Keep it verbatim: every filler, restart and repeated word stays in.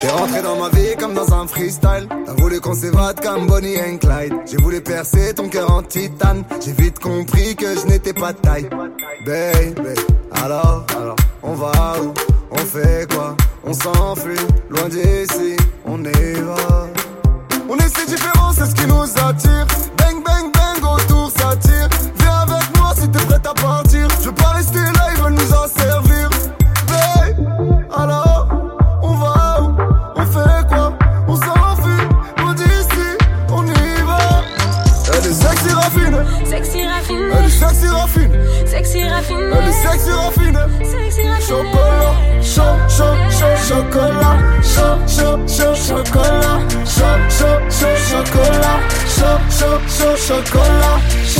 T'es rentré dans ma vie comme dans un freestyle. T'as voulu qu'on s'évade comme Bonnie and Clyde. J'ai voulu percer ton cœur en titane. J'ai vite compris que je n'étais pas de taille. Baby, alors, alors, on va où? On fait quoi? On s'enfuit, loin d'ici, on y va. On est si différents, c'est ce qui nous attire. Bang, bang, bang, autour ça tire. Viens avec moi si t'es prête à partir. Je veux pas rester là, ils veulent nous en servir. Baby, alors, on va où? On fait quoi? On s'enfuit, loin d'ici, on y va. Elle est sexy raffinée. Sexy raffinée. Elle est sexy raffinée. Sexy raffinée. Elle est sexy raffinée. Sexy raffinée. Chocolat, chaud, chaud, chaud, chocolat. Chaud, chaud, chaud, chocolat. Chaud, chaud, chaud, chocolat. Chaud, chaud, chaud, chocolat.